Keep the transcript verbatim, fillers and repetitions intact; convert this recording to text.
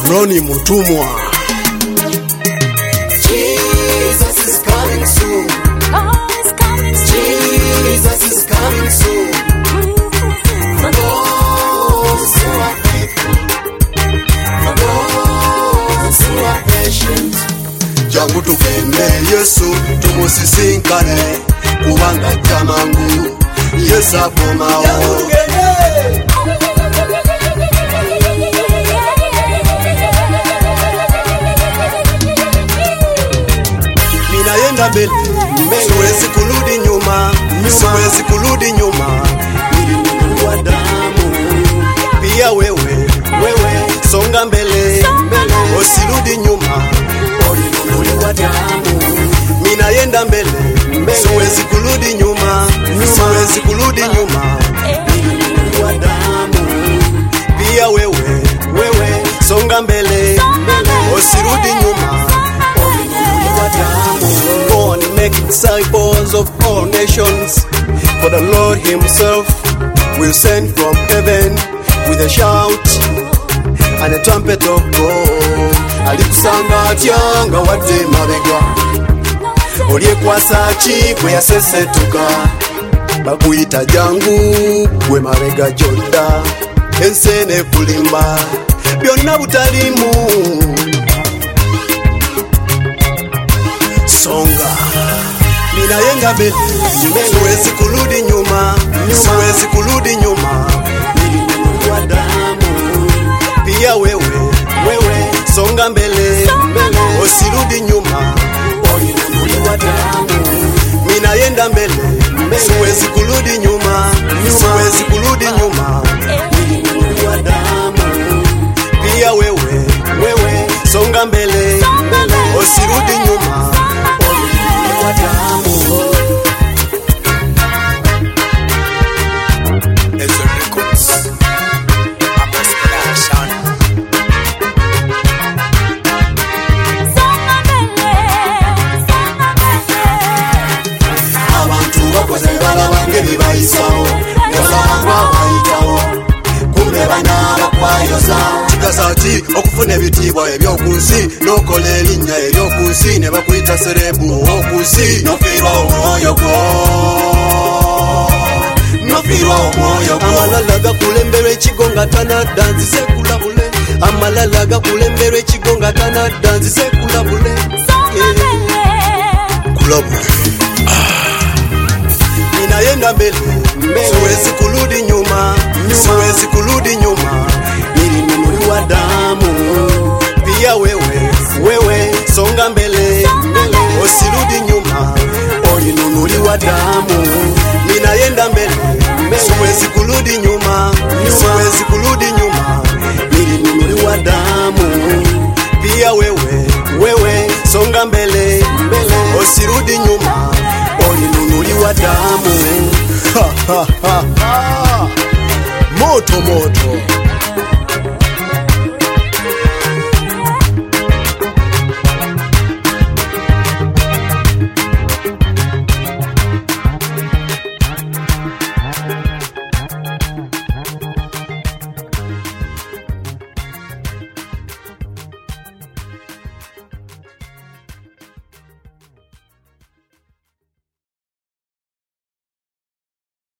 Roni Mutumwa. Jesus is coming soon. Jesus is coming soon. For those who are faithful, for those who are patient. Jangu tugende Yesu tumusisinkane kubanga jamangu Yesu akomawo. Jangu tugende minayenda mbele, siwezi kurudi nyuma, siwezi kurudi nyuma. Nilinunua damu pia wewe, wewe songa mbele, usirudi nyuma. Ulinunuliwa damu, minayenda mbele, siwezi kurudi nyuma, siwezi kurudi nyuma. Nilinunua damu pia wewe, wewe songa mbele, usirudi nyuma. Go on and make disciples of all nations, for the Lord himself will send from heaven with a shout and a trumpet of God. Alikusanga atyanga wadde mabega, olyekwasa ki bwe yasesetuka. Bakuyita jangu gwe mabega jodda, ensene kulimba byonna butalimu. Songa minayenda mbele, siwezi kurudi nyuma, siwezi kurudi nyuma. Nilinunua damu pia wewe, wewe songa mbele, usirudi nyuma. Ulinunuliwa damu, minayenda mbele, siwezi kurudi nyuma, siwezi kurudi nyuma. Nilinunua damu pia wewe, wewe songa mbele, usirudi nyuma. Tikasati okufuna ebitiibwa ebyokunsi, nokola erinnya eryokunsi ne bakuyita serebu okunsi. Nofiirwa omwoyo gwo, nofiirwa omwoyo gwo. Amalala gakulemberwa ekigo nga tanadda nzize kulabule, amalala gakulemberwa ekigo nga tanadda nzize kulabule. Kulabule minayenda mbele, siwezi kurudi nyuma, siwezi kurudi nyuma. Nilinunuliwa damu pia wewe, wewe songa mbele, usirudi nyuma. Ulinunuliwa damu, minayenda mbele, siwezi kurudi nyuma, siwezi kurudi nyuma. Nilinunuliwa damu pia wewe, wewe songa mbele, usirudi nyuma. Ulinunuliwa damu. Ha ha ha ha. Moto moto.